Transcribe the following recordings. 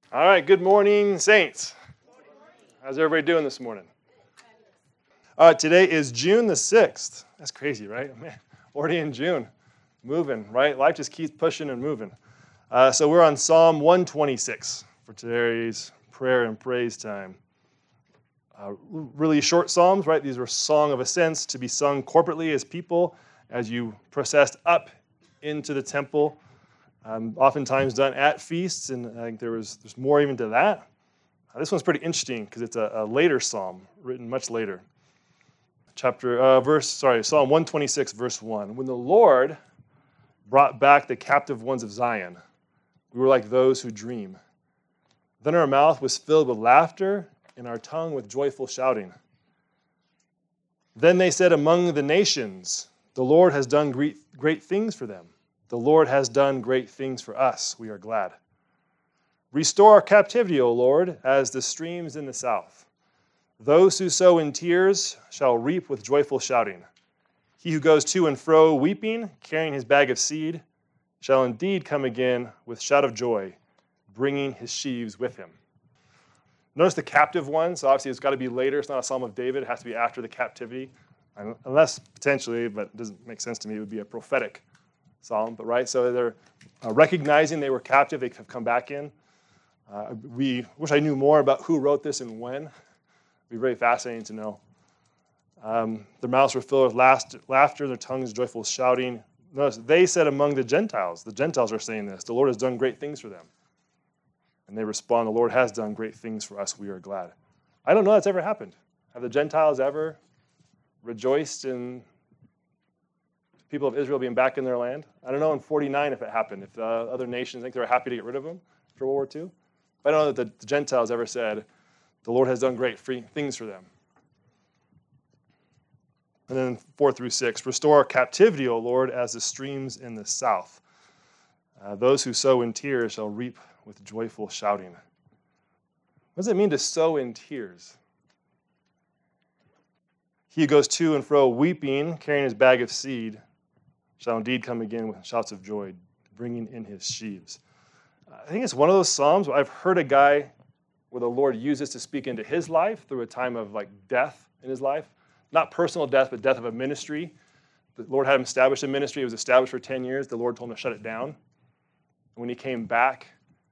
All right, good morning, saints. How's everybody doing this morning? Today is June the 6th. That's crazy, right? Man, already in June. Moving, right? Life just keeps pushing and moving. So we're on Psalm 126 for today's prayer and praise time. Really short psalms, right? These were song of ascents to be sung corporately as people as you processed up into the temple. Oftentimes done at feasts, and I think there's more even to that. This one's pretty interesting because it's a later psalm, written much later. Psalm 126, verse 1. When the Lord brought back the captive ones of Zion, we were like those who dream. Then our mouth was filled with laughter, and our tongue with joyful shouting. Then they said among the nations, the Lord has done great things for them. The Lord has done great things for us. We are glad. Restore our captivity, O Lord, as the streams in the south. Those who sow in tears shall reap with joyful shouting. He who goes to and fro weeping, carrying his bag of seed, shall indeed come again with shout of joy, bringing his sheaves with him. Notice the captive one, so obviously it's got to be later. It's not a Psalm of David. It has to be after the captivity. Unless potentially, but it doesn't make sense to me, it would be a prophetic psalm, but right, so they're recognizing they were captive, they have come back in. We wish I knew more about who wrote this and when. It'd be very fascinating to know. Their mouths were filled with laughter, their tongues joyful shouting. Notice, they said among the Gentiles are saying this, the Lord has done great things for them. And they respond, the Lord has done great things for us, we are glad. I don't know that's ever happened. Have the Gentiles ever rejoiced in people of Israel being back in their land? I don't know in 49 if it happened, if the other nations think they were happy to get rid of them after World War II. But I don't know that the Gentiles ever said, the Lord has done great things for them. And then 4 through 6, restore our captivity, O Lord, as the streams in the south. Those who sow in tears shall reap with joyful shouting. What does it mean to sow in tears? He who goes to and fro weeping, carrying his bag of seed, shall indeed come again with shouts of joy, bringing in his sheaves. I think it's one of those psalms where I've heard a guy where the Lord uses to speak into his life through a time of like death in his life. Not personal death, but death of a ministry. The Lord had him establish a ministry. It was established for 10 years. The Lord told him to shut it down. And when he came back,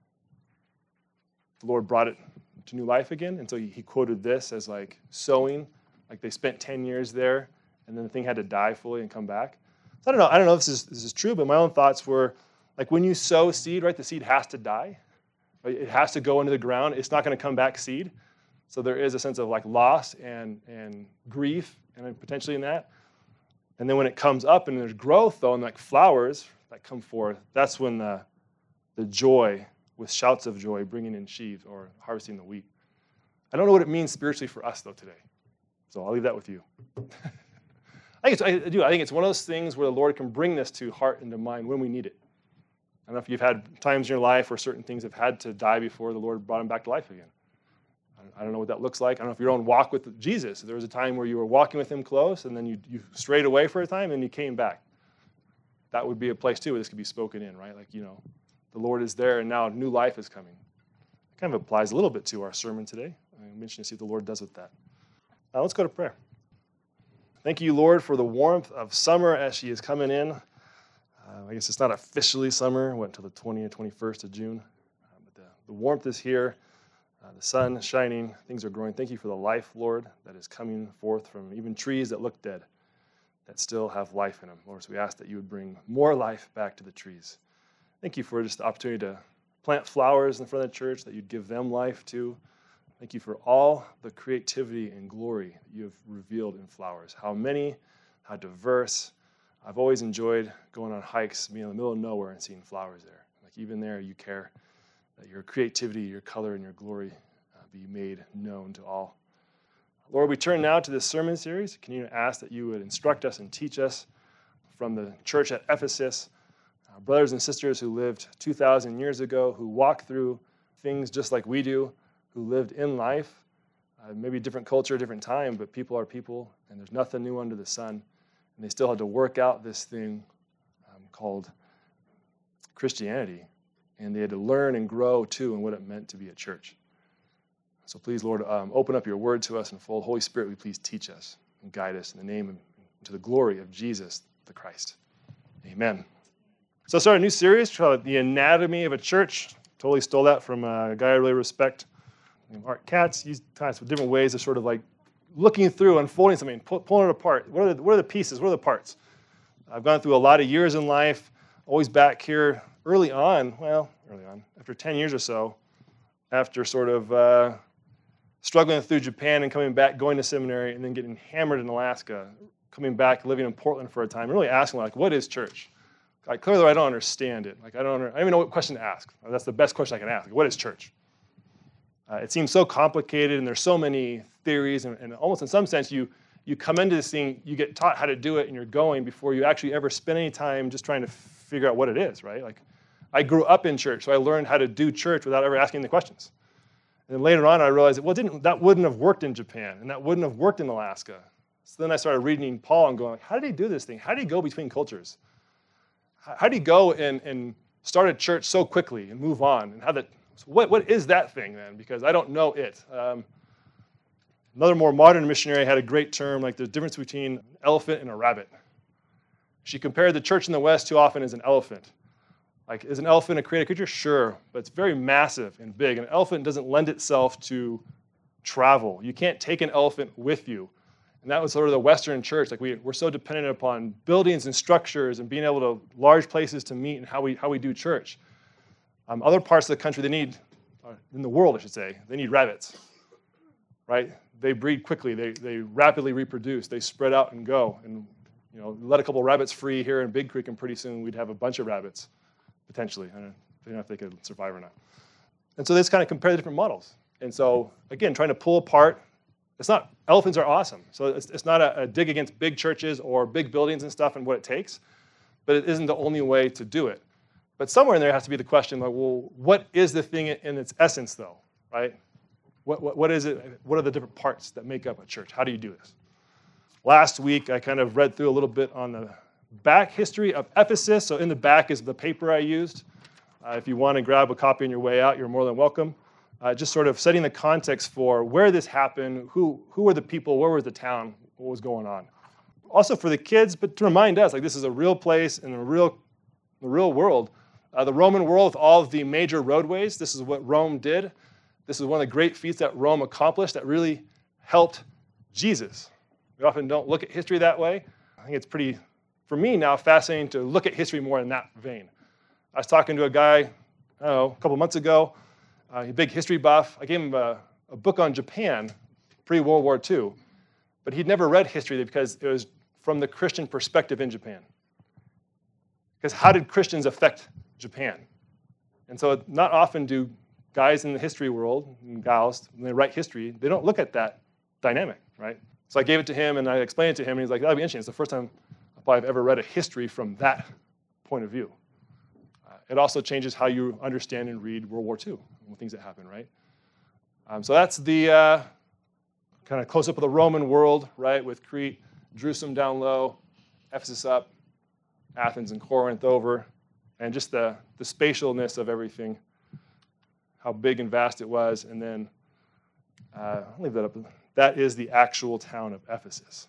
the Lord brought it to new life again. And so he quoted this as like sowing, like they spent 10 years there, and then the thing had to die fully and come back. I don't know if this is true, but my own thoughts were, like when you sow seed, right, the seed has to die. Right? It has to go into the ground. It's not going to come back seed. So there is a sense of like loss and grief and potentially in that. And then when it comes up and there's growth, though, and like flowers that come forth, that's when the joy, with shouts of joy, bringing in sheaves or harvesting the wheat. I don't know what it means spiritually for us, though, today. So I'll leave that with you. I think it's one of those things where the Lord can bring this to heart and to mind when we need it. I don't know if you've had times in your life where certain things have had to die before the Lord brought them back to life again. I don't know what that looks like. I don't know if your own walk with Jesus. There was a time where you were walking with him close, and then you strayed away for a time, and you came back. That would be a place, too, where this could be spoken in, right? Like, the Lord is there, and now new life is coming. It kind of applies a little bit to our sermon today. I'm mentioning to see what the Lord does with that. Now let's go to prayer. Thank you, Lord, for the warmth of summer as she is coming in. I guess it's not officially summer. It went until the 20th, 21st of June. But the warmth is here. The sun is shining. Things are growing. Thank you for the life, Lord, that is coming forth from even trees that look dead, that still have life in them. Lord, so we ask that you would bring more life back to the trees. Thank you for just the opportunity to plant flowers in front of the church, that you'd give them life too. Thank you for all the creativity and glory that you have revealed in flowers. How many, how diverse. I've always enjoyed going on hikes, being in the middle of nowhere and seeing flowers there. Like even there, you care that your creativity, your color, and your glory be made known to all. Lord, we turn now to this sermon series. Can you ask that you would instruct us and teach us from the church at Ephesus, brothers and sisters who lived 2,000 years ago, who walked through things just like we do, who lived in life, maybe different culture, different time, but people are people, and there's nothing new under the sun. And they still had to work out this thing called Christianity and they had to learn and grow too in what it meant to be a church. So please, Lord, open up your word to us in full. Holy Spirit, will you please teach us and guide us in the name and to the glory of Jesus the Christ. Amen. So I started a new series called The Anatomy of a Church. Totally stole that from a guy I really respect named Art Katz. He's kind of different ways of sort of like looking through, unfolding something, pulling it apart. What are the pieces? What are the parts? I've gone through a lot of years in life, always back here early on, after 10 years or so, after sort of struggling through Japan and coming back, going to seminary, and then getting hammered in Alaska, coming back, living in Portland for a time, really asking, like, what is church? Like, clearly I don't understand it. Like, I don't even know what question to ask. That's the best question I can ask. Like, what is church? It seems so complicated, and there's so many theories, and almost in some sense, you come into this thing, you get taught how to do it, and you're going before you actually ever spend any time just trying to figure out what it is, right? Like, I grew up in church, so I learned how to do church without ever asking the questions. And then later on, I realized, that wouldn't have worked in Japan, and that wouldn't have worked in Alaska. So then I started reading Paul and going, like, how did he do this thing? How did he go between cultures? How did he go and start a church so quickly and move on? And what is that thing then? Because I don't know it. Another more modern missionary had a great term, like the difference between an elephant and a rabbit. She compared the church in the West too often as an elephant. Like, is an elephant a created creature? Sure, but it's very massive and big. An elephant doesn't lend itself to travel. You can't take an elephant with you. And that was sort of the Western church. Like, we're so dependent upon buildings and structures and being able to large places to meet and how we do church. Other parts of the country, in the world, I should say, they need rabbits, right? They breed quickly. They rapidly reproduce. They spread out and go. And let a couple rabbits free here in Big Creek, and pretty soon we'd have a bunch of rabbits, potentially. I don't know if they could survive or not. And so they just kind of compare the different models. And so, again, trying to pull apart. Elephants are awesome. So it's not a dig against big churches or big buildings and stuff and what it takes, but it isn't the only way to do it. But somewhere in there has to be the question, like, well, what is the thing in its essence, though, right? What is it? What are the different parts that make up a church? How do you do this? Last week, I kind of read through a little bit on the back history of Ephesus. So in the back is the paper I used. If you want to grab a copy on your way out, you're more than welcome. Just sort of setting the context for where this happened, who were the people, where was the town, what was going on. Also for the kids, but to remind us, like, this is a real place in the real world. The Roman world with all of the major roadways, this is what Rome did. This is one of the great feats that Rome accomplished that really helped Jesus. We often don't look at history that way. I think it's pretty, for me now, fascinating to look at history more in that vein. I was talking to a guy, a couple months ago, a big history buff. I gave him a book on Japan, pre-World War II, but he'd never read history because it was from the Christian perspective in Japan. Because how did Christians affect Japan? And so not often do guys in the history world, and gals, when they write history, they don't look at that dynamic, right? So I gave it to him, and I explained it to him, and he's like, that'd be interesting. It's the first time I've ever read a history from that point of view. It also changes how you understand and read World War II and things that happen, right? So that's the kind of close-up of the Roman world, right, with Crete, Jerusalem down low, Ephesus up, Athens and Corinth over, and just the spatialness of everything, how big and vast it was, and then I'll leave that up. That is the actual town of Ephesus.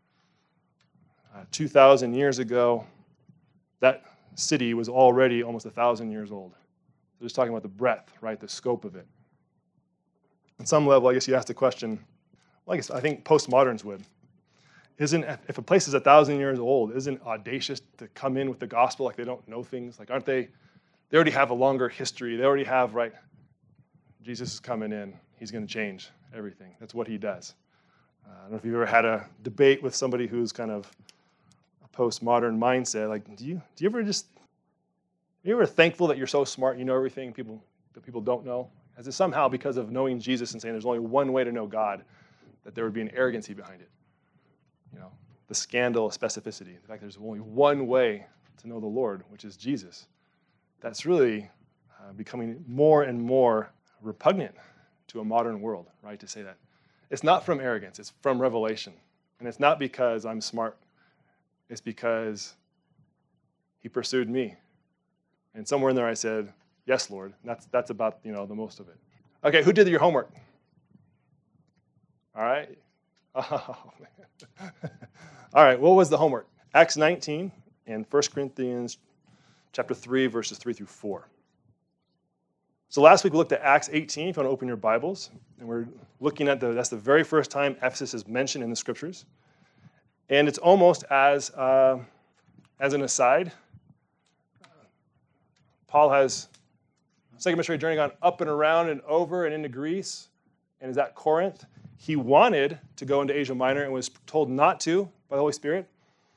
2,000 years ago, that city was already almost 1,000 years old. So just talking about the breadth, right, the scope of it. On some level, I guess you ask the question, well, I think postmoderns would. If a place is 1,000 years old, isn't it audacious to come in with the gospel like they don't know things? Like, aren't they already have a longer history. They already have, right, Jesus is coming in. He's going to change everything. That's what he does. I don't know if you've ever had a debate with somebody who's kind of a postmodern mindset. Like, are you ever thankful that you're so smart, you know everything that people don't know? As if somehow because of knowing Jesus and saying there's only one way to know God, that there would be an arrogancy behind it. You know, the scandal of specificity, the fact there's only one way to know the Lord, which is Jesus. That's really becoming more and more repugnant to a modern world, right, to say that. It's not from arrogance, it's from revelation. And it's not because I'm smart, it's because he pursued me. And somewhere in there I said, Yes, Lord. That's about, the most of it. Okay, who did your homework? All right. Oh, man. All right, what was the homework? Acts 19 and 1 Corinthians chapter 3, verses 3 through 4. So last week we looked at Acts 18, if you want to open your Bibles, and we're looking at that's the very first time Ephesus is mentioned in the Scriptures. And it's almost as an aside, Paul has second missionary journey gone up and around and over and into Greece and is at Corinth. He wanted to go into Asia Minor and was told not to by the Holy Spirit.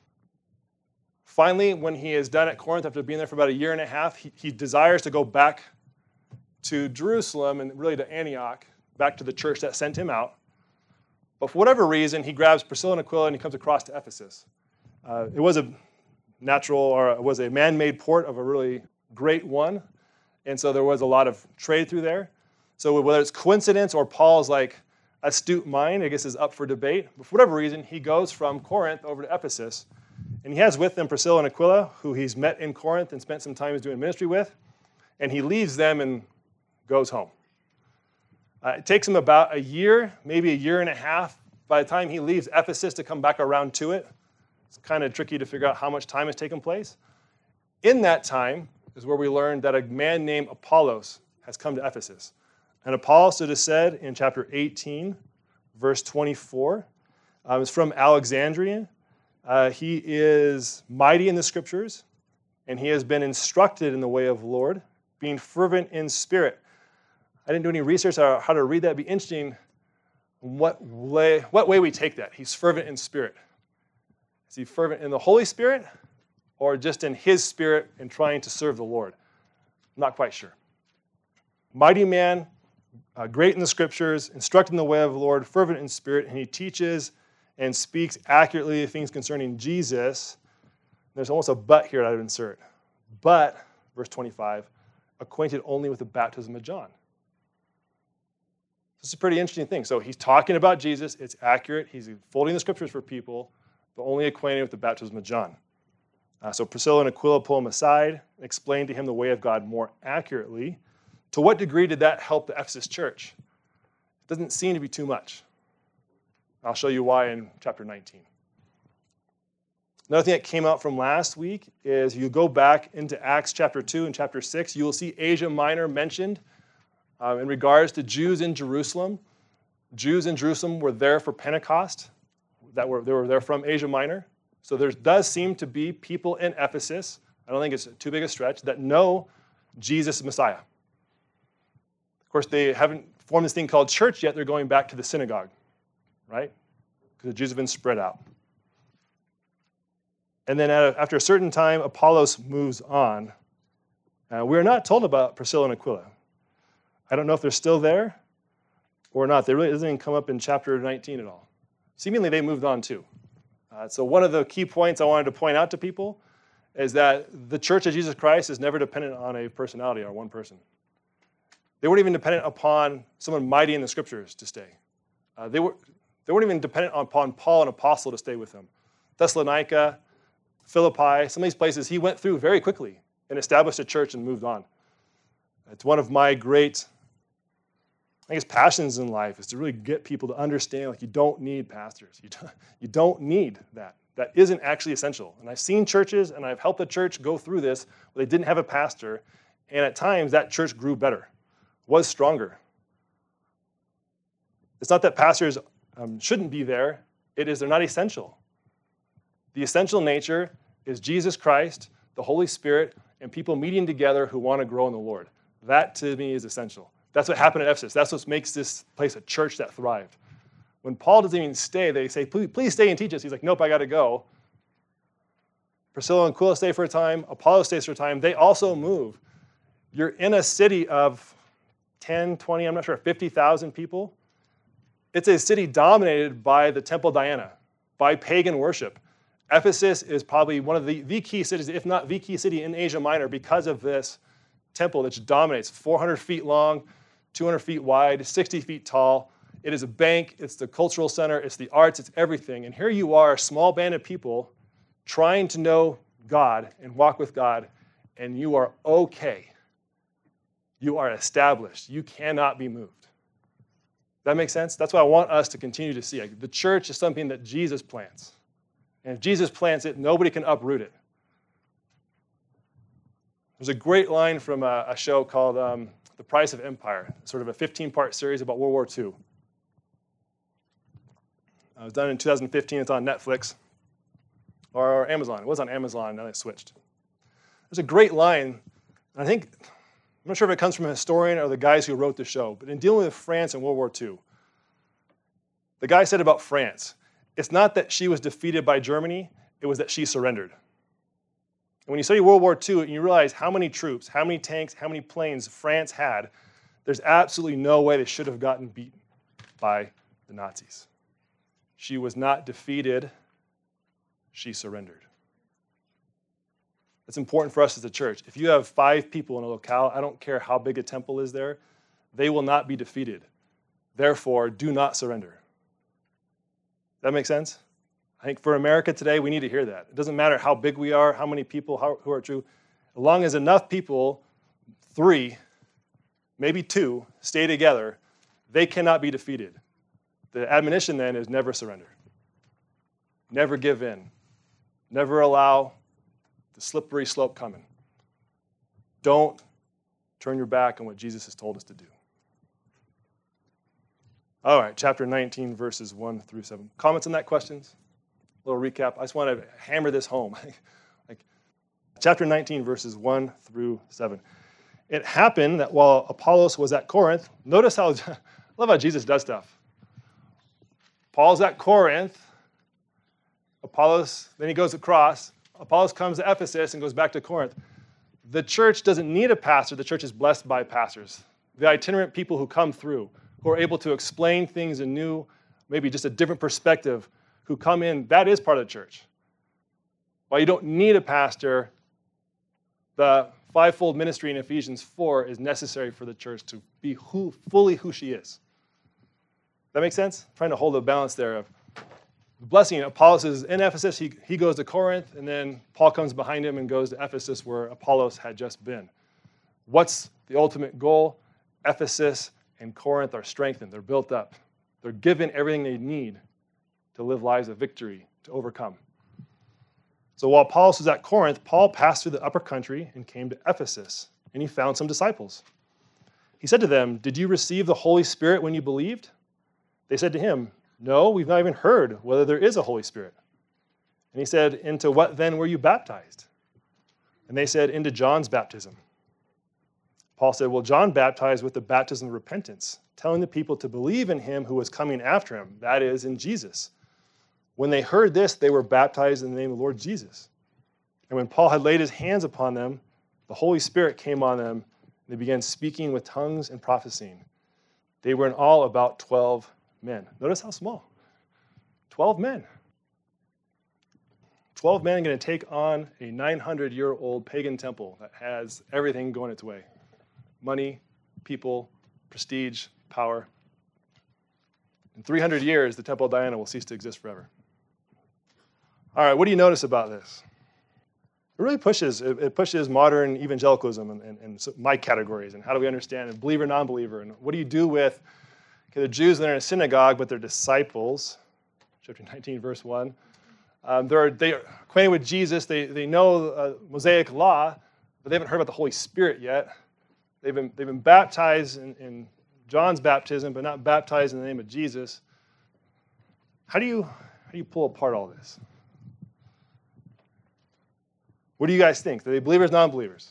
Finally, when he is done at Corinth after being there for about a year and a half, he desires to go back to Jerusalem and really to Antioch, back to the church that sent him out. But for whatever reason, he grabs Priscilla and Aquila and he comes across to Ephesus. It was a natural, or it was a man-made port of a really great one. And so there was a lot of trade through there. So whether it's coincidence or Paul's astute mind, I guess, is up for debate. But for whatever reason, he goes from Corinth over to Ephesus. And he has with him Priscilla and Aquila, who he's met in Corinth and spent some time doing ministry with. And he leaves them and goes home. It takes him about a year, maybe a year and a half, by the time he leaves Ephesus to come back around to it. It's kind of tricky to figure out how much time has taken place. In that time is where we learned that a man named Apollos has come to Ephesus. And Apollos, it is said in chapter 18, verse 24, is from Alexandria. He is mighty in the Scriptures, and he has been instructed in the way of the Lord, being fervent in spirit. I didn't do any research on how to read that. It'd be interesting what way we take that. He's fervent in spirit. Is he fervent in the Holy Spirit or just in his spirit and trying to serve the Lord? I'm not quite sure. Mighty man, great in the Scriptures, instructed in the way of the Lord, fervent in spirit, and he teaches and speaks accurately things concerning Jesus. There's almost a but here that I would insert. But, verse 25, acquainted only with the baptism of John. This is a pretty interesting thing. So he's talking about Jesus. It's accurate. He's folding the Scriptures for people, but only acquainted with the baptism of John. So Priscilla and Aquila pull him aside, explain to him the way of God more accurately. To what degree did that help the Ephesus church? It doesn't seem to be too much. I'll show you why in chapter 19. Another thing that came out from last week is you go back into Acts chapter 2 and chapter 6, you will see Asia Minor mentioned in regards to Jews in Jerusalem. Jews in Jerusalem were there for Pentecost. They were there from Asia Minor. So there does seem to be people in Ephesus, I don't think it's too big a stretch, that know Jesus is Messiah. Of course, they haven't formed this thing called church yet. They're going back to the synagogue, right? Because the Jews have been spread out. And then after a certain time, Apollos moves on. We are not told about Priscilla and Aquila. I don't know if they're still there or not. They really doesn't even come up in chapter 19 at all. Seemingly, they moved on too. So one of the key points I wanted to point out to people is that the Church of Jesus Christ is never dependent on a personality or one person. They weren't even dependent upon someone mighty in the Scriptures to stay. They weren't even dependent upon Paul, an apostle, to stay with them. Thessalonica, Philippi, some of these places he went through very quickly and established a church and moved on. It's one of my great, passions in life is to really get people to understand you don't need pastors. You don't need that. That isn't actually essential. And I've seen churches and I've helped a church go through this where they didn't have a pastor, and at times that church grew better, was stronger. It's not that pastors shouldn't be there. It is they're not essential. The essential nature is Jesus Christ, the Holy Spirit, and people meeting together who want to grow in the Lord. That, to me, is essential. That's what happened at Ephesus. That's what makes this place a church that thrived. When Paul doesn't even stay, they say, please stay and teach us. He's like, nope, I got to go. Priscilla and Aquila stay for a time. Apollos stays for a time. They also move. You're in a city of 10, 20, I'm not sure, 50,000 people. It's a city dominated by the Temple Diana, by pagan worship. Ephesus is probably one of the key cities, if not the key city in Asia Minor, because of this temple that dominates. 400 feet long, 200 feet wide, 60 feet tall. It is a bank. It's the cultural center. It's the arts. It's everything. And here you are, a small band of people trying to know God and walk with God, and you are okay. You are established. You cannot be moved. That makes sense? That's what I want us to continue to see. Like, the church is something that Jesus plants. And if Jesus plants it, nobody can uproot it. There's a great line from a show called The Price of Empire, sort of a 15-part series about World War II. It was done in 2015. It's on Netflix or Amazon. It was on Amazon, now they switched. There's a great line, and I think, I'm not sure if it comes from a historian or the guys who wrote the show, but in dealing with France in World War II, the guy said about France, it's not that she was defeated by Germany, it was that she surrendered. And when you study World War II and you realize how many troops, how many tanks, how many planes France had, there's absolutely no way they should have gotten beaten by the Nazis. She was not defeated, she surrendered. It's important for us as a church. If you have 5 people in a locale, I don't care how big a temple is there, they will not be defeated. Therefore, do not surrender. That make sense? I think for America today, we need to hear that. It doesn't matter how big we are, how many people who are true. As long as enough people, 3, maybe 2, stay together, they cannot be defeated. The admonition then is never surrender. Never give in. Never allow the slippery slope coming. Don't turn your back on what Jesus has told us to do. All right, chapter 19, verses 1 through 7. Comments on that, questions? A little recap. I just want to hammer this home. Chapter 19, verses 1 through 7. It happened that while Apollos was at Corinth, notice how, I love how Jesus does stuff. Paul's at Corinth. Apollos, then he goes across. Apollos comes to Ephesus and goes back to Corinth. The church doesn't need a pastor. The church is blessed by pastors. The itinerant people who come through, who are able to explain things in new, maybe just a different perspective, who come in, that is part of the church. While you don't need a pastor, the fivefold ministry in Ephesians 4 is necessary for the church to be fully who she is. That make sense? I'm trying to hold a balance there of the blessing. Apollos is in Ephesus, he goes to Corinth, and then Paul comes behind him and goes to Ephesus where Apollos had just been. What's the ultimate goal? Ephesus and Corinth are strengthened. They're built up. They're given everything they need to live lives of victory, to overcome. So while Apollos was at Corinth, Paul passed through the upper country and came to Ephesus, and he found some disciples. He said to them, "Did you receive the Holy Spirit when you believed?" They said to him, "No, we've not even heard whether there is a Holy Spirit." And he said, "Into what then were you baptized?" And they said, "Into John's baptism." Paul said, "Well, John baptized with the baptism of repentance, telling the people to believe in him who was coming after him, that is, in Jesus. When they heard this, they were baptized in the name of the Lord Jesus. And when Paul had laid his hands upon them, the Holy Spirit came on them, and they began speaking with tongues and prophesying. They were in all about 12 men. Notice how small. 12 men. 12 men going to take on a 900-year-old pagan temple that has everything going its way. Money, people, prestige, power. In 300 years, the Temple of Diana will cease to exist forever. All right, what do you notice about this? It really pushes modern evangelicalism and my categories, and how do we understand and believer, non-believer, and what do you do with the Jews that are in a synagogue, but they're disciples, chapter 19, verse 1. They're acquainted with Jesus. They know Mosaic law, but they haven't heard about the Holy Spirit yet. They've been baptized in John's baptism, but not baptized in the name of Jesus. How do you pull apart all this? What do you guys think? Are they believers, non-believers?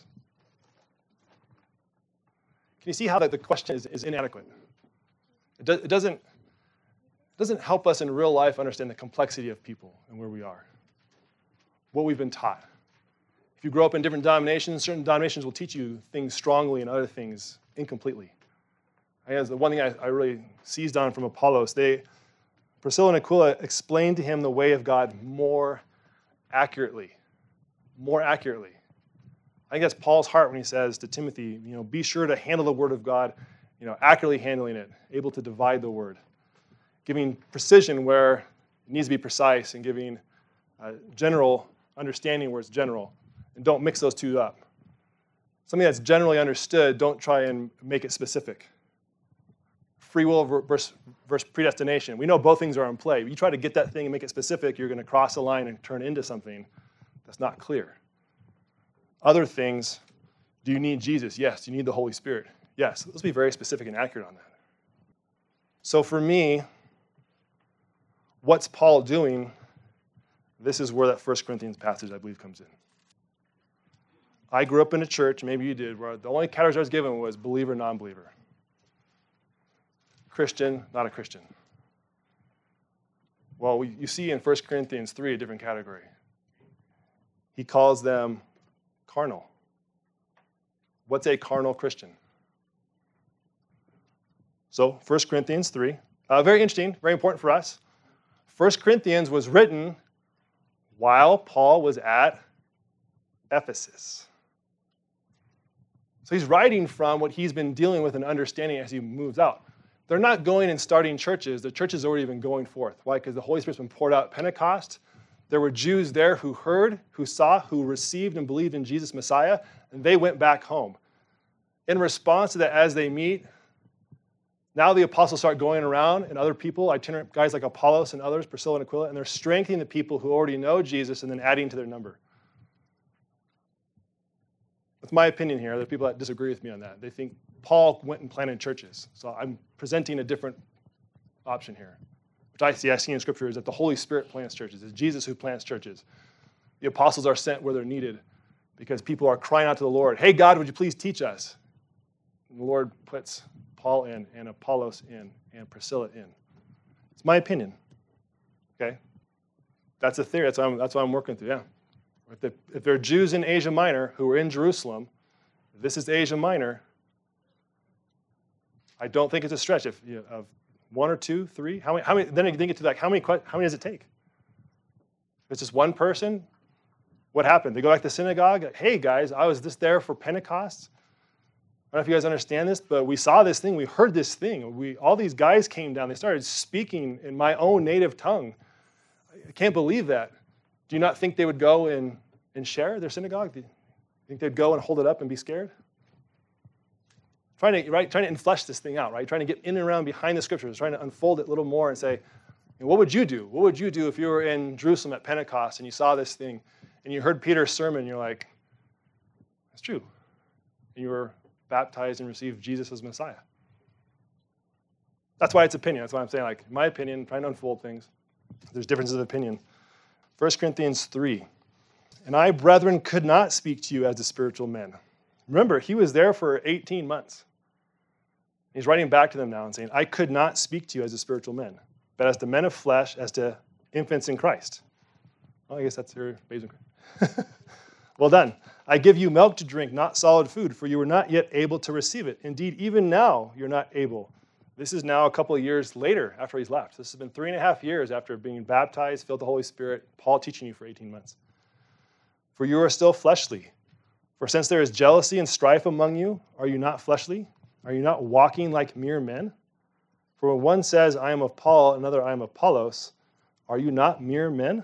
Can you see how the question is inadequate? It doesn't help us in real life understand the complexity of people and where we are, what we've been taught. If you grow up in different denominations, certain denominations will teach you things strongly and other things incompletely. I guess the one thing I really seized on from Apollos, Priscilla and Aquila explained to him the way of God more accurately. More accurately. I think that's Paul's heart when he says to Timothy, be sure to handle the word of God, accurately handling it, able to divide the word, giving precision where it needs to be precise, and giving general understanding where it's general, and don't mix those two up. something that's generally understood, don't try and make it specific. Free will versus predestination. We know both things are in play. You try to get that thing and make it specific, you're going to cross a line and turn into something that's not clear. Other things, do you need Jesus? Yes. Do you need the Holy Spirit? Yes. Let's be very specific and accurate on that. So for me, what's Paul doing? This is where that 1 Corinthians passage, I believe, comes in. I grew up in a church, maybe you did, where the only categories I was given was believer, non-believer. Christian, not a Christian. Well, you see in 1 Corinthians 3 a different category. He calls them carnal. What's a carnal Christian? So 1 Corinthians 3, very interesting, very important for us. 1 Corinthians was written while Paul was at Ephesus. So he's writing from what he's been dealing with and understanding as he moves out. They're not going and starting churches. The church has already been going forth. Why? Because the Holy Spirit's been poured out at Pentecost. There were Jews there who heard, who saw, who received and believed in Jesus Messiah, and they went back home. In response to that, as they meet, now the apostles start going around, and other people, itinerant guys like Apollos and others, Priscilla and Aquila, and they're strengthening the people who already know Jesus and then adding to their number. That's my opinion here. There are people that disagree with me on that. They think Paul went and planted churches. So I'm presenting a different option here, which I see in Scripture is that the Holy Spirit plants churches. It's Jesus who plants churches. The apostles are sent where they're needed because people are crying out to the Lord, hey, God, would you please teach us? And the Lord puts Paul in, and Apollos in, and Priscilla in. It's my opinion. Okay? That's a theory. That's what I'm working through, yeah. If there are Jews in Asia Minor who are in Jerusalem, this is Asia Minor, I don't think it's a stretch of one or two, three. How many? Then you get to like how many does it take? If it's just one person, what happened? They go back to synagogue. Hey guys, I was just there for Pentecost. I don't know if you guys understand this, but we saw this thing. We heard this thing. All these guys came down. They started speaking in my own native tongue. I can't believe that. Do you not think they would go and share their synagogue? Do you think they'd go and hold it up and be scared? Trying to inflesh this thing out, right? Trying to get in and around behind the Scriptures, trying to unfold it a little more and say, what would you do? What would you do if you were in Jerusalem at Pentecost and you saw this thing and you heard Peter's sermon and you're like, that's true. And you were baptized and received Jesus as Messiah. That's why it's opinion. That's why I'm saying, like, in my opinion, trying to unfold things. There's differences of opinion. 1 Corinthians 3. And I, brethren, could not speak to you as to spiritual men. Remember, he was there for 18 months. He's writing back to them now and saying, I could not speak to you as to spiritual men, but as to men of flesh, as to infants in Christ. Well, I guess that's your basic. Well done. I give you milk to drink, not solid food, for you were not yet able to receive it. Indeed, even now you're not able. This is now a couple of years later after he's left. This has been 3.5 years after being baptized, filled with the Holy Spirit, Paul teaching you for 18 months. For you are still fleshly. For since there is jealousy and strife among you, are you not fleshly? Are you not walking like mere men? For when one says, I am of Paul, another, I am of Apollos, are you not mere men?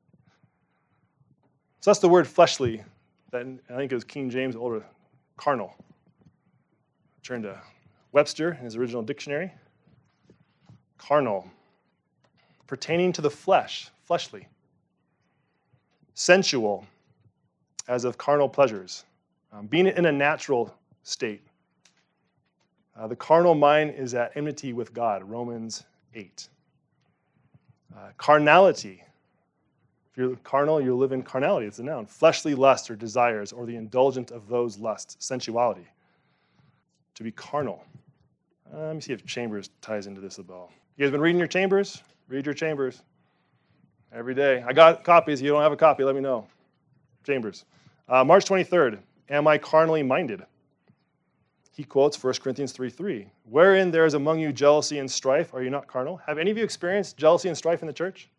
So that's the word fleshly. That I think it was King James, older, carnal. Turn to Webster in his original dictionary. Carnal. Pertaining to the flesh, fleshly. Sensual, as of carnal pleasures. Being in a natural state. The carnal mind is at enmity with God, Romans 8. Carnality. If you're carnal, you live in carnality. It's a noun. Fleshly lust or desires, or the indulgence of those lusts, sensuality. To be carnal. Let me see if Chambers ties into this at all. You guys been reading your Chambers? Read your Chambers. Every day. I got copies. If you don't have a copy, let me know. Chambers. March 23rd. Am I carnally minded? He quotes 1 Corinthians 3:3. Wherein there is among you jealousy and strife, are you not carnal? Have any of you experienced jealousy and strife in the church?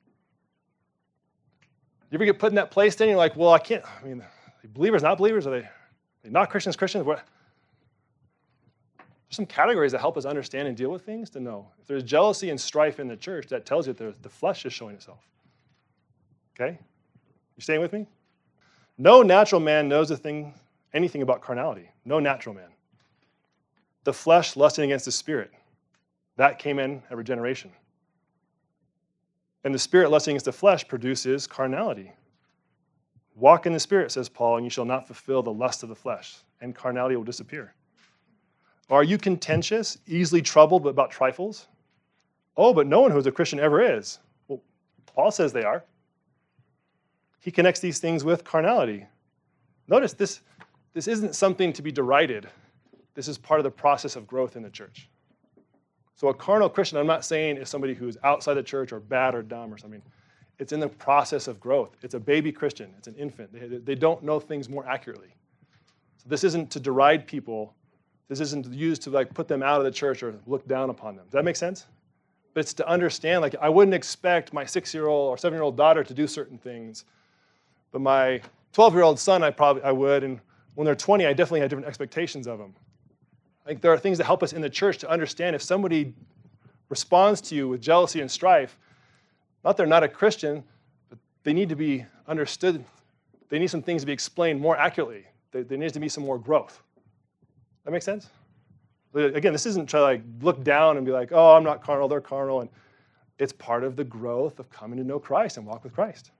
You ever get put in that place then? You're like, well, I can't. I mean, are they believers, not believers? Are they not Christians, Christians? What? There's some categories that help us understand and deal with things to know. If there's jealousy and strife in the church, that tells you that the flesh is showing itself. Okay? You staying with me? No natural man knows the thing anything about carnality. No natural man. The flesh lusting against the spirit. That came in at regeneration. And the spirit lusting against the flesh produces carnality. Walk in the spirit, says Paul, and you shall not fulfill the lust of the flesh, and carnality will disappear. Are you contentious, easily troubled about trifles? Oh, but no one who is a Christian ever is. Well, Paul says they are. He connects these things with carnality. Notice this isn't something to be derided. This is part of the process of growth in the church. So a carnal Christian, I'm not saying is somebody who's outside the church or bad or dumb or something. It's in the process of growth. It's a baby Christian. It's an infant. They don't know things more accurately. So this isn't to deride people. This isn't used to put them out of the church or look down upon them. Does that make sense? But it's to understand, I wouldn't expect my 6-year-old or 7-year-old daughter to do certain things, but my 12-year-old son, I would, and when they're 20, I definitely have different expectations of them. I think there are things that help us in the church to understand if somebody responds to you with jealousy and strife, not they're not a Christian, but they need to be understood. They need some things to be explained more accurately. There needs to be some more growth. That make sense? Again, this isn't to look down and be like, oh, I'm not carnal, they're carnal. And it's part of the growth of coming to know Christ and walk with Christ.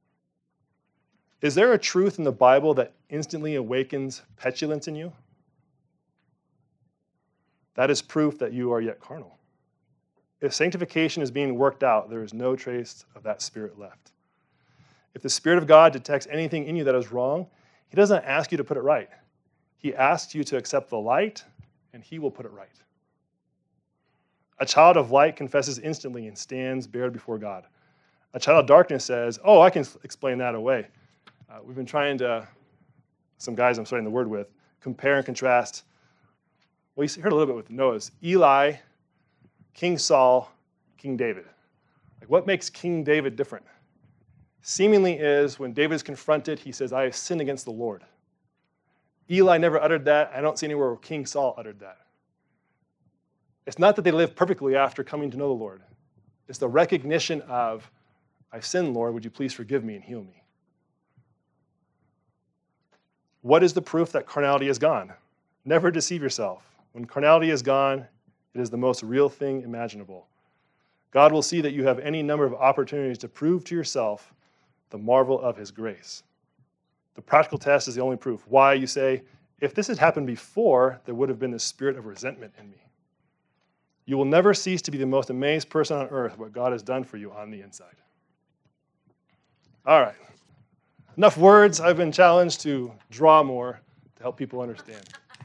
Is there a truth in the Bible that instantly awakens petulance in you? That is proof that you are yet carnal. If sanctification is being worked out, there is no trace of that spirit left. If the Spirit of God detects anything in you that is wrong, He doesn't ask you to put it right. He asks you to accept the light, and He will put it right. A child of light confesses instantly and stands bared before God. A child of darkness says, oh, I can explain that away. We've been trying to, some guys I'm studying the word with, compare and contrast. Well, you heard a little bit with Noah's. Eli, King Saul, King David. What makes King David different? Seemingly is when David is confronted, he says, I have sinned against the Lord. Eli never uttered that. I don't see anywhere where King Saul uttered that. It's not that they lived perfectly after coming to know the Lord. It's the recognition of, I've sinned, Lord. Would you please forgive me and heal me? What is the proof that carnality is gone? Never deceive yourself. When carnality is gone, it is the most real thing imaginable. God will see that you have any number of opportunities to prove to yourself the marvel of His grace. The practical test is the only proof. Why, you say, if this had happened before, there would have been the spirit of resentment in me. You will never cease to be the most amazed person on earth what God has done for you on the inside. All right. Enough words. I've been challenged to draw more to help people understand.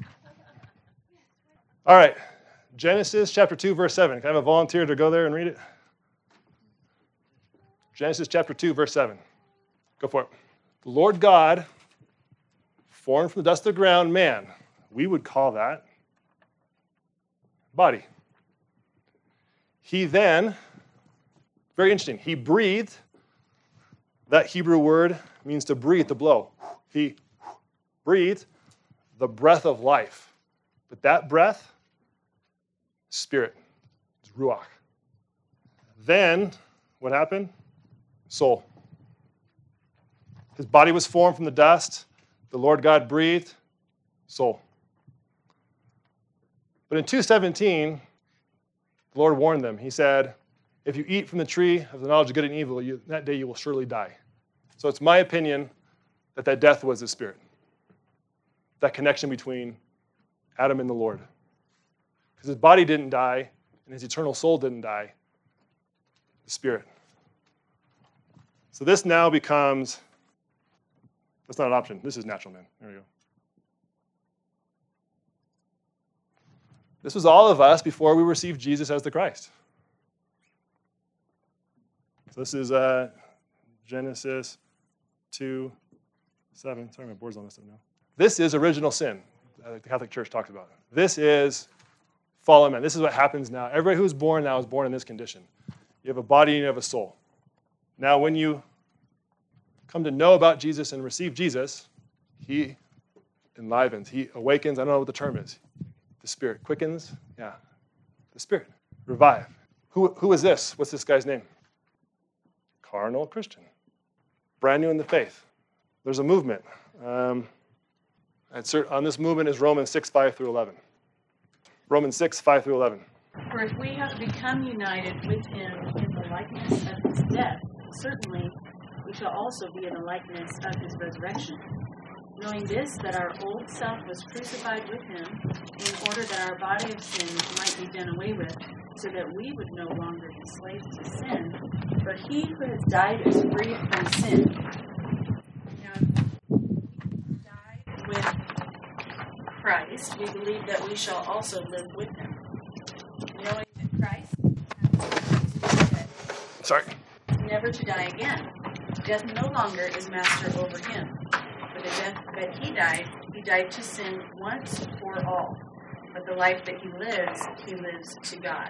All right. Genesis chapter 2, verse 7. Can I have a volunteer to go there and read it? Genesis chapter 2, verse 7. Go for it. The Lord God formed from the dust of the ground man. We would call that body. He then, very interesting, He breathed. That Hebrew word means to breathe, to blow. He breathed the breath of life. But that breath, spirit, it's ruach. Then, what happened? Soul. His body was formed from the dust. The Lord God breathed. Soul. But in 2:17, the Lord warned them. He said, if you eat from the tree of the knowledge of good and evil, that day you will surely die. So it's my opinion that death was the spirit. That connection between Adam and the Lord. Because his body didn't die, and his eternal soul didn't die. The spirit. So this now becomes, that's not an option. This is natural man. There we go. This was all of us before we received Jesus as the Christ. So this is Genesis 2:7. Sorry, my board's on this now. This is original sin. The Catholic Church talks about it. This is fallen man. This is what happens now. Everybody who's born now is born in this condition. You have a body and you have a soul. Now, when you come to know about Jesus and receive Jesus, He enlivens, He awakens. I don't know what the term is. The Spirit quickens. Yeah, the Spirit. Revive. Who is this? What's this guy's name? Carnal Christian. Brand new in the faith. There's a movement. On this movement is Romans 6, 5 through 11. Romans 6, 5 through 11. For if we have become united with him in the likeness of his death, certainly we shall also be in the likeness of his resurrection. Knowing this, that our old self was crucified with him, in order that our body of sin might be done away with, so that we would no longer be slaves to sin, but he who has died is freed from sin. Now, if we died with Christ, we believe that we shall also live with him. Knowing that Christ never to die again, death no longer is master over him. For the death that he died to sin once for all. But the life that he lives to God.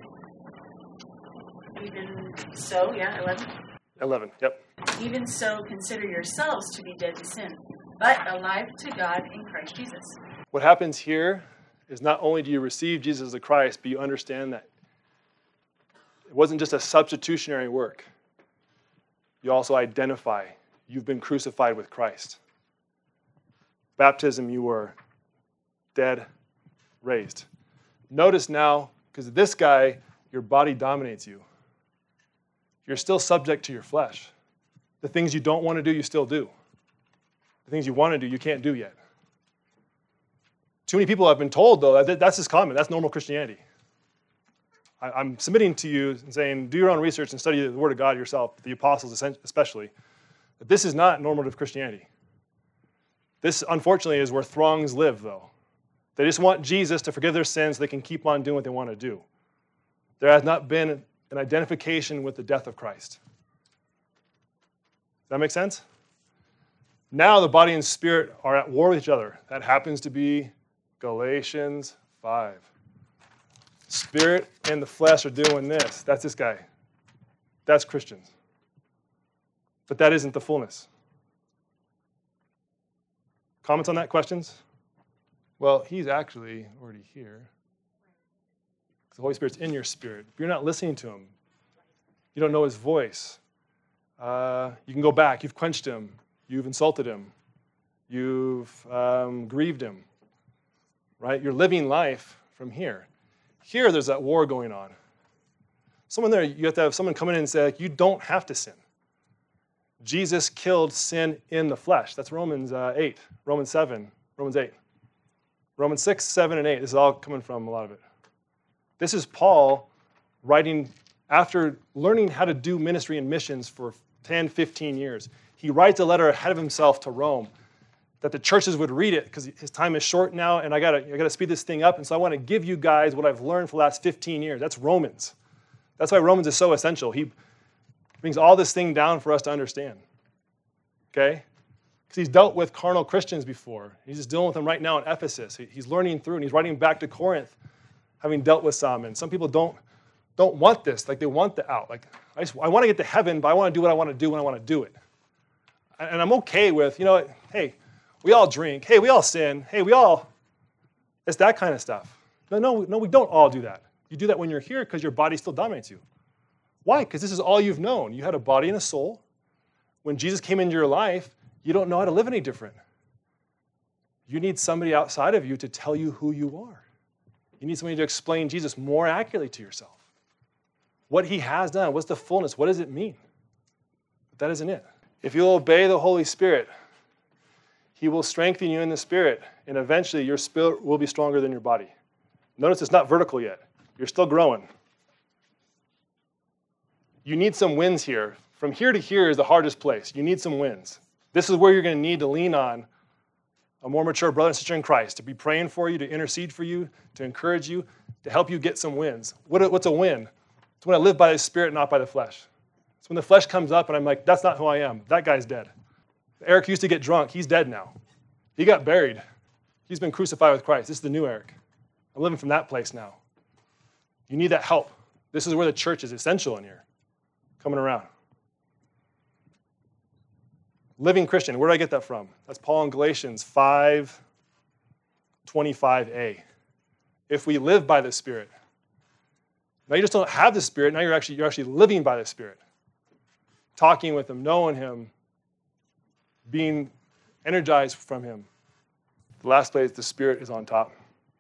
Even so, 11? 11, yep. Even so, consider yourselves to be dead to sin, but alive to God in Christ Jesus. What happens here is not only do you receive Jesus as the Christ, but you understand that it wasn't just a substitutionary work. You also identify you've been crucified with Christ. Baptism, you were dead, raised. Notice now, because this guy, your body dominates you. You're still subject to your flesh. The things you don't want to do, you still do. The things you want to do, you can't do yet. Too many people have been told, though, that's just common. That's normal Christianity. I'm submitting to you and saying, do your own research and study the Word of God yourself, the apostles especially. But this is not normative Christianity. This, unfortunately, is where throngs live, though. They just want Jesus to forgive their sins so they can keep on doing what they want to do. There has not been an identification with the death of Christ. Does that make sense? Now the body and spirit are at war with each other. That happens to be Galatians 5. Spirit and the flesh are doing this. That's this guy. That's Christians. But that isn't the fullness. Comments on that? Questions? Well, he's actually already here. The Holy Spirit's in your spirit. If you're not listening to him, you don't know his voice. You can go back. You've quenched him. You've insulted him. You've grieved him. Right? You're living life from here. Here, there's that war going on. Someone there, you have to have someone come in and say, you don't have to sin. Jesus killed sin in the flesh. That's Romans 8, Romans 7, Romans 8. Romans 6, 7, and 8. This is all coming from a lot of it. This is Paul writing after learning how to do ministry and missions for 10, 15 years. He writes a letter ahead of himself to Rome that the churches would read it because his time is short now and I gotta speed this thing up. And so I want to give you guys what I've learned for the last 15 years. That's Romans. That's why Romans is so essential. He brings all this thing down for us to understand. Okay? Because he's dealt with carnal Christians before. He's just dealing with them right now in Ephesus. He's learning through and he's writing back to Corinth, having dealt with some. And some people don't want this. Like they want the out. Like I want to get to heaven, but I want to do what I want to do when I want to do it. And I'm okay with, hey, we all drink. Hey, we all sin. Hey, it's that kind of stuff. No, we don't all do that. You do that when you're here because your body still dominates you. Why? Because this is all you've known. You had a body and a soul. When Jesus came into your life, you don't know how to live any different. You need somebody outside of you to tell you who you are. You need somebody to explain Jesus more accurately to yourself. What he has done, what's the fullness, what does it mean? But that isn't it. If you'll obey the Holy Spirit, he will strengthen you in the spirit, and eventually your spirit will be stronger than your body. Notice it's not vertical yet. You're still growing. You need some wins here. From here to here is the hardest place. You need some wins. This is where you're going to need to lean on a more mature brother and sister in Christ to be praying for you, to intercede for you, to encourage you, to help you get some wins. What's a win? It's when I live by the Spirit, not by the flesh. It's when the flesh comes up and I'm like, that's not who I am. That guy's dead. Eric used to get drunk. He's dead now. He got buried. He's been crucified with Christ. This is the new Eric. I'm living from that place now. You need that help. This is where the church is essential in here. Coming around. Living Christian. Where do I get that from? That's Paul in Galatians 5:25a. If we live by the Spirit. Now you just don't have the Spirit. Now you're actually living by the Spirit. Talking with him, knowing him, being energized from him. The last place, the Spirit is on top.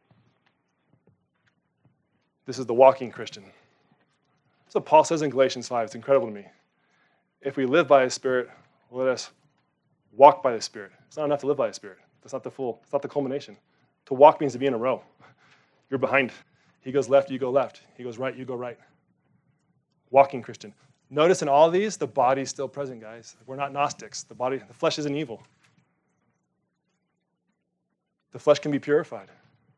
This is the walking Christian. That's what Paul says in Galatians 5. It's incredible to me. If we live by His Spirit, let us walk by the Spirit. It's not enough to live by the Spirit. It's not the culmination. To walk means to be in a row. You're behind. He goes left, you go left. He goes right, you go right. Walking Christian. Notice in all these, the body's still present, guys. We're not Gnostics. The flesh isn't evil. The flesh can be purified.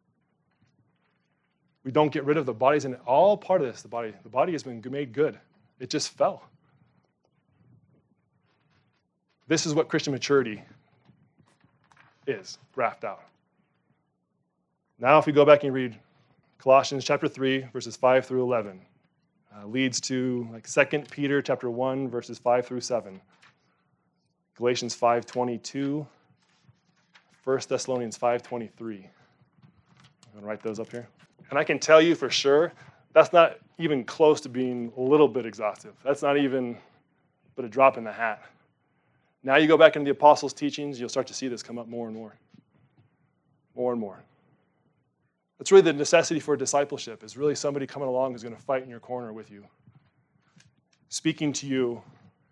We don't get rid of the bodies, and all part of this, the body has been made good. It just fell. This is what Christian maturity is, graphed out. Now if we go back and read Colossians chapter 3, verses 5 through 11, leads to 2 Peter chapter 1, verses 5 through 7, Galatians 5:22, 1 Thessalonians 5:23. I'm going to write those up here. And I can tell you for sure, that's not even close to being a little bit exhaustive. That's not even but a drop in the hat. Now you go back into the apostles' teachings, you'll start to see this come up more and more. More and more. That's really the necessity for discipleship, is really somebody coming along who's going to fight in your corner with you. Speaking to you.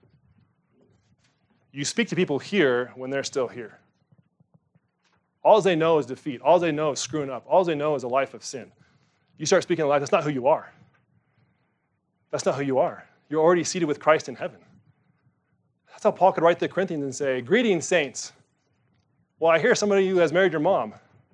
You speak to people here when they're still here. All they know is defeat. All they know is screwing up. All they know is a life of sin. You start speaking a life, that's not who you are. That's not who you are. You're already seated with Christ in heaven. That's how Paul could write to the Corinthians and say, "Greetings, saints." Well, I hear somebody who has married your mom.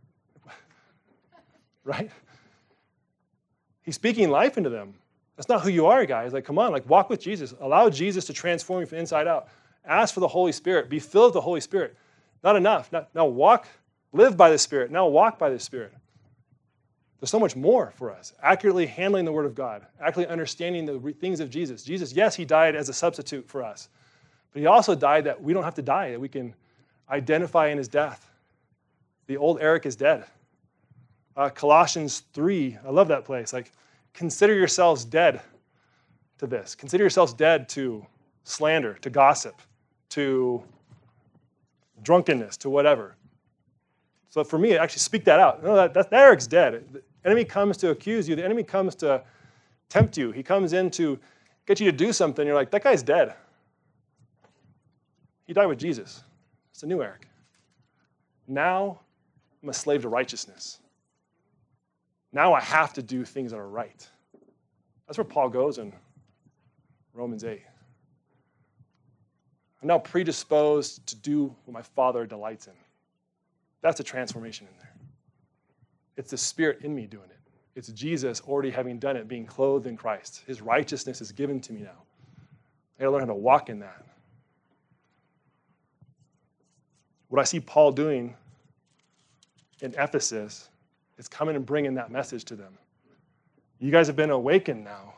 Right? He's speaking life into them. That's not who you are, guys. Come on, walk with Jesus. Allow Jesus to transform you from the inside out. Ask for the Holy Spirit. Be filled with the Holy Spirit. Not enough. Now walk, live by the Spirit. Now walk by the Spirit. There's so much more for us. Accurately handling the Word of God. Accurately understanding the things of Jesus. Jesus, yes, He died as a substitute for us. But He also died that we don't have to die, that we can identify in His death. The old Eric is dead. Colossians 3, I love that place. Consider yourselves dead to this. Consider yourselves dead to slander, to gossip, to drunkenness, to whatever. So for me, actually speak that out. No, that Eric's dead. The enemy comes to accuse you. The enemy comes to tempt you. He comes in to get you to do something. You're like, that guy's dead. He died with Jesus. It's a new Eric. Now I'm a slave to righteousness. Now I have to do things that are right. That's where Paul goes in Romans 8. I'm now predisposed to do what my Father delights in. That's a transformation in there. It's the Spirit in me doing it. It's Jesus already having done it, being clothed in Christ. His righteousness is given to me now. I got to learn how to walk in that. What I see Paul doing in Ephesus is coming and bringing that message to them. You guys have been awakened now.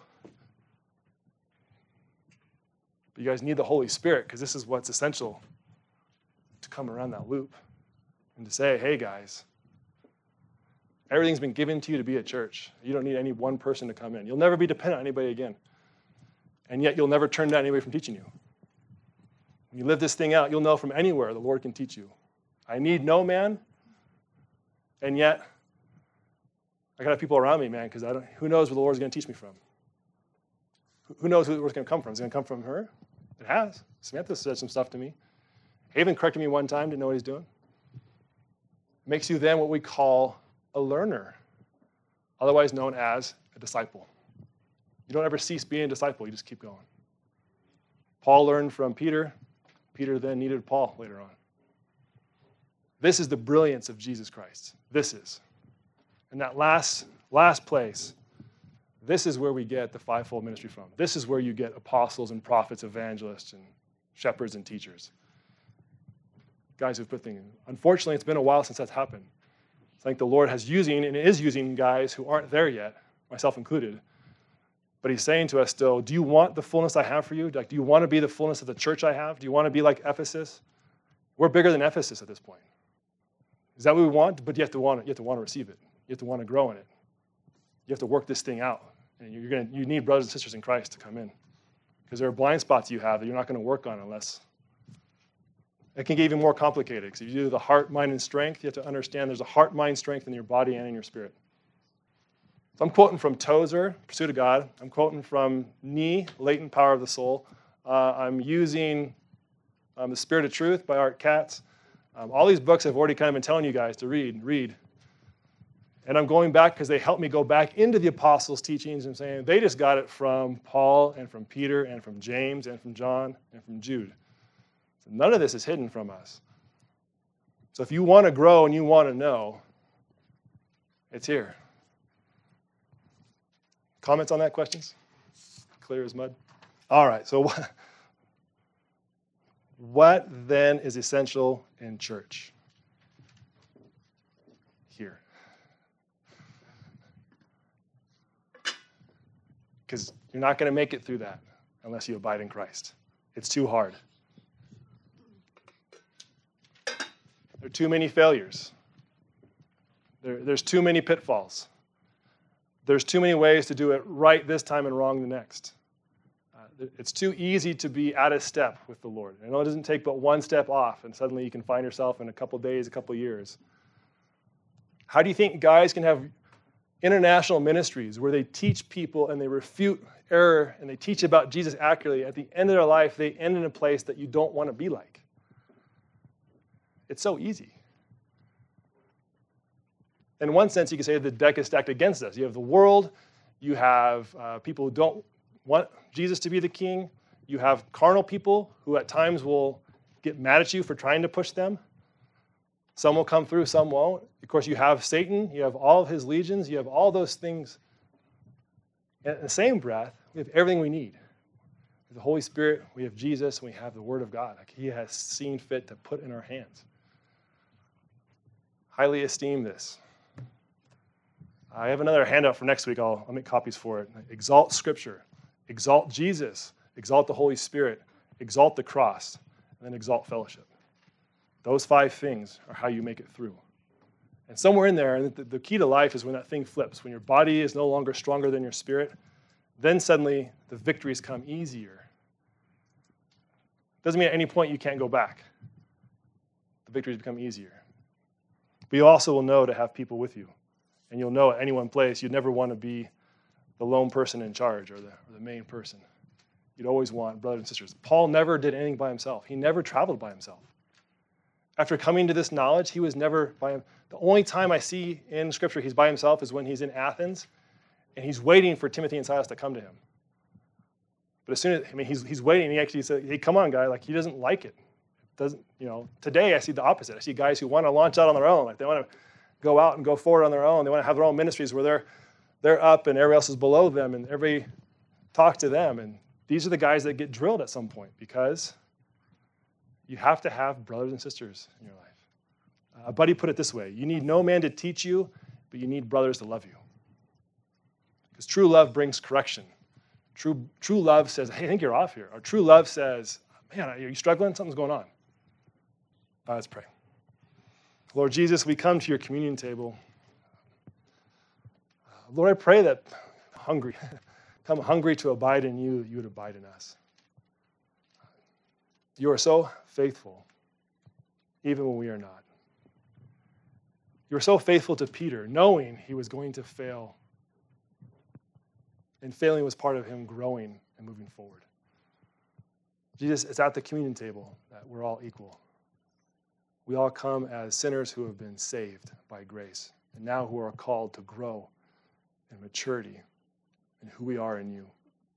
But you guys need the Holy Spirit, because this is what's essential to come around that loop and to say, hey, guys, everything's been given to you to be a church. You don't need any one person to come in. You'll never be dependent on anybody again. And yet you'll never turn down anybody from teaching you. When you live this thing out, you'll know from anywhere the Lord can teach you. I need no man, and yet I got to have people around me, man, because who knows where the Lord's going to teach me from? Who knows where it's going to come from? Is it going to come from her? It has. Samantha said some stuff to me. Haven corrected me one time, didn't know what he's doing. Makes you then what we call a learner, otherwise known as a disciple. You don't ever cease being a disciple. You just keep going. Paul learned from Peter. Peter then needed Paul later on. This is the brilliance of Jesus Christ. This is. And that last place, this is where we get the fivefold ministry from. This is where you get apostles and prophets, evangelists, and shepherds and teachers. Guys who've put things in. Unfortunately, it's been a while since that's happened. I think the Lord has using and is using guys who aren't there yet, myself included. But He's saying to us still, do you want the fullness I have for you? Do you want to be the fullness of the church I have? Do you want to be like Ephesus? We're bigger than Ephesus at this point. Is that what we want? But you have to want to receive it. You have to want to grow in it. You have to work this thing out. And you need brothers and sisters in Christ to come in. Because there are blind spots you have that you're not going to work on unless It can get even more complicated because if you do the heart, mind, and strength, you have to understand there's a heart, mind, strength in your body and in your spirit. So I'm quoting from Tozer, Pursuit of God. I'm quoting from Nee, Latent Power of the Soul. I'm using The Spirit of Truth by Art Katz. All these books I've already kind of been telling you guys to read. And I'm going back because they help me go back into the apostles' teachings and saying they just got it from Paul and from Peter and from James and from John and from Jude. So none of this is hidden from us. So if you want to grow and you want to know, it's here. Comments on that, questions? Clear as mud? All right, so what then is essential in church? Here. Because you're not going to make it through that unless you abide in Christ. It's too hard. There are too many failures. There's too many pitfalls. There's too many ways to do it right this time and wrong the next. It's too easy to be out of step with the Lord. I know it doesn't take but one step off, and suddenly you can find yourself in a couple days, a couple years. How do you think guys can have international ministries where they teach people and they refute error and they teach about Jesus accurately? At the end of their life, they end in a place that you don't want to be like. It's so easy. In one sense, you could say the deck is stacked against us. You have the world. You have people who don't want Jesus to be the king. You have carnal people who at times will get mad at you for trying to push them. Some will come through, some won't. Of course, you have Satan. You have all of his legions. You have all those things. And in the same breath, we have everything we need. We have the Holy Spirit. We have Jesus. And we have the Word of God. Like he has seen fit to put in our hands. Highly esteem this. I have another handout for next week. I'll make copies for it. Exalt Scripture. Exalt Jesus. Exalt the Holy Spirit. Exalt the cross. And then exalt fellowship. Those 5 things are how you make it through. And somewhere in there, the key to life is when that thing flips, when your body is no longer stronger than your spirit, then suddenly the victories come easier. Doesn't mean at any point you can't go back. The victories become easier. But you also will know to have people with you. And you'll know at any one place you'd never want to be the lone person in charge or the main person. You'd always want brothers and sisters. Paul never did anything by himself. He never traveled by himself. After coming to this knowledge, he was never by him. The only time I see in Scripture he's by himself is when he's in Athens, and he's waiting for Timothy and Silas to come to him. But as soon as, he's waiting, he actually said, hey, come on, guy, like he doesn't like it. Today I see the opposite. I see guys who want to launch out on their own, like they want to go out and go forward on their own. They want to have their own ministries where they're up and everybody else is below them, and everybody talk to them. And these are the guys that get drilled at some point because you have to have brothers and sisters in your life. A buddy put it this way: you need no man to teach you, but you need brothers to love you. Because true love brings correction. True love says, hey, I think you're off here. Or true love says, man, are you struggling? Something's going on. Let's pray. Lord Jesus, we come to your communion table. Lord, I pray that come hungry to abide in you, you would abide in us. You are so faithful, even when we are not. You were so faithful to Peter, knowing he was going to fail. And failing was part of him growing and moving forward. Jesus, it's at the communion table that we're all equal. We all come as sinners who have been saved by grace, and now who are called to grow in maturity in who we are in you.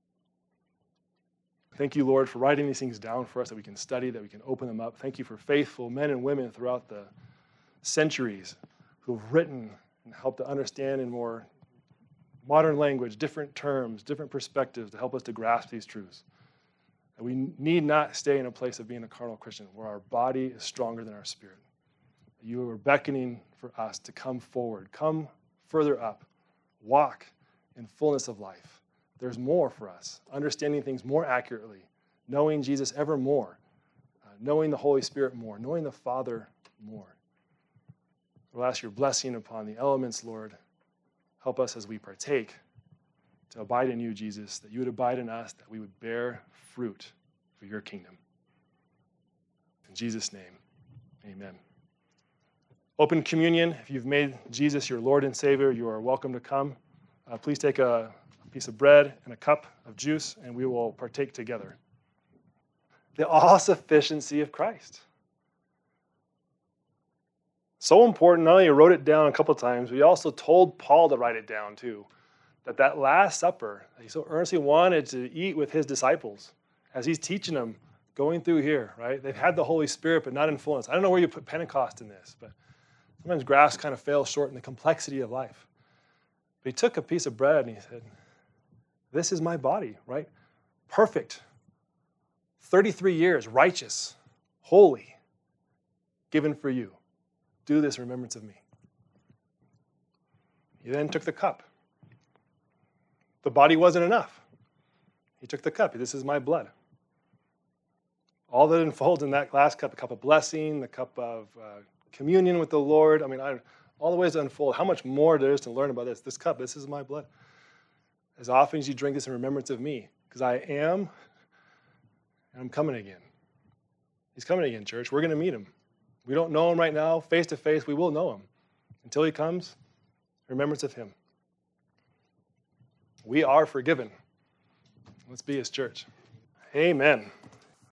Thank you, Lord, for writing these things down for us that we can study, that we can open them up. Thank you for faithful men and women throughout the centuries who have written and helped to understand in more modern language, different terms, different perspectives to help us to grasp these truths. And we need not stay in a place of being a carnal Christian where our body is stronger than our spirit. You are beckoning for us to come forward, come further up, walk in fullness of life. There's more for us, understanding things more accurately, knowing Jesus ever more, knowing the Holy Spirit more, knowing the Father more. We'll ask your blessing upon the elements, Lord. Help us as we partake to abide in you, Jesus, that you would abide in us, that we would bear fruit for your kingdom. In Jesus' name, amen. Open communion. If you've made Jesus your Lord and Savior, you are welcome to come. Please take a piece of bread and a cup of juice, and we will partake together. The all-sufficiency of Christ. So important, not only he wrote it down a couple times, but he also told Paul to write it down too. That Last Supper, that he so earnestly wanted to eat with his disciples, as he's teaching them, going through here, right? They've had the Holy Spirit, but not in fullness. I don't know where you put Pentecost in this, but sometimes grasp kind of fails short in the complexity of life. But he took a piece of bread and he said, this is my body, right? Perfect. 33 years, righteous, holy, given for you. Do this in remembrance of me. He then took the cup. The body wasn't enough. He took the cup. This is my blood. All that unfolds in that last cup, a cup of blessing, the cup of communion with the Lord. I mean, all the ways to unfold. How much more there is to learn about this. This cup, this is my blood. As often as you drink this in remembrance of me, because I am, and I'm coming again. He's coming again, church. We're going to meet him. We don't know him right now, face to face. We will know him. Until he comes, remembrance of him. We are forgiven. Let's be his church. Amen.